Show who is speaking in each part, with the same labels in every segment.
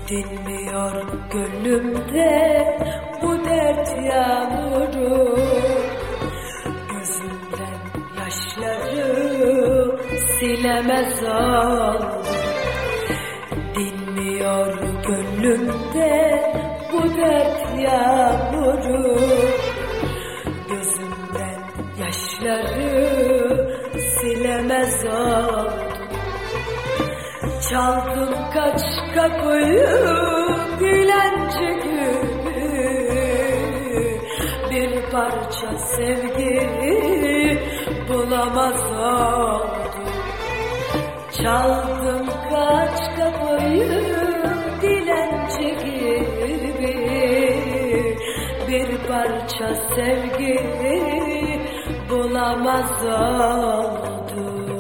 Speaker 1: Dinmiyor gönlümde bu dert yağmuru, gözümden yaşları silemez oldum. Dinmiyor gönlümde bu dert yağmuru, gözümden yaşları silemez oldum. Çaldım kaç kapıyı dilenci gibi, bir parça sevgi bulamaz oldum. Çaldım kaç kapıyı dilenci gibi, bir parça sevgi bulamaz oldum.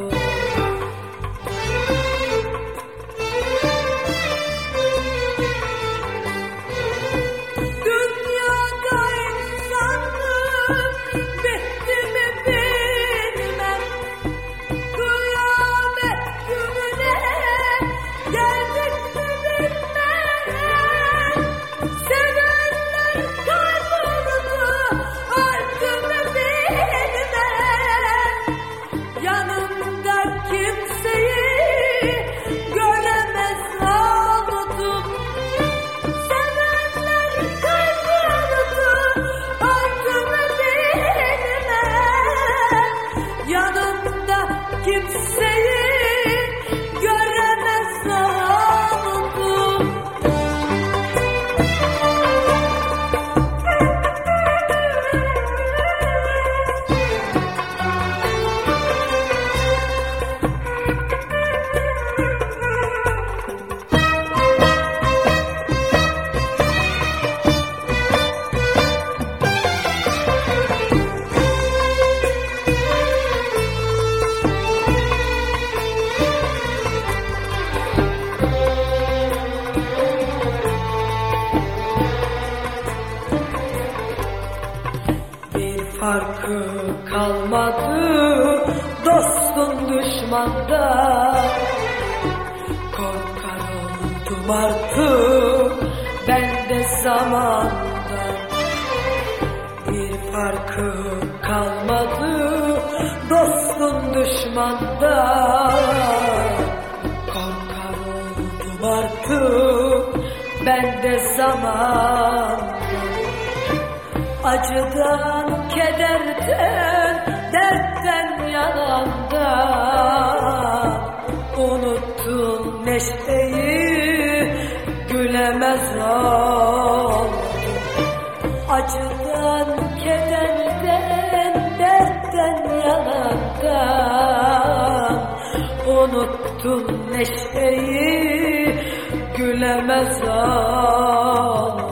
Speaker 1: Farkı kalmadı dostun düşmanda, korkar oldum artık ben de zamandan. Bir farkı kalmadı dostun düşmanda, korkar oldum artık ben de zamandan. Acıdan, kederden, dertten, yalandan unuttun neşeyi, gülemez oldum. Acıdan, kederden, dertten, yalandan unuttun neşeyi, gülemez oldum.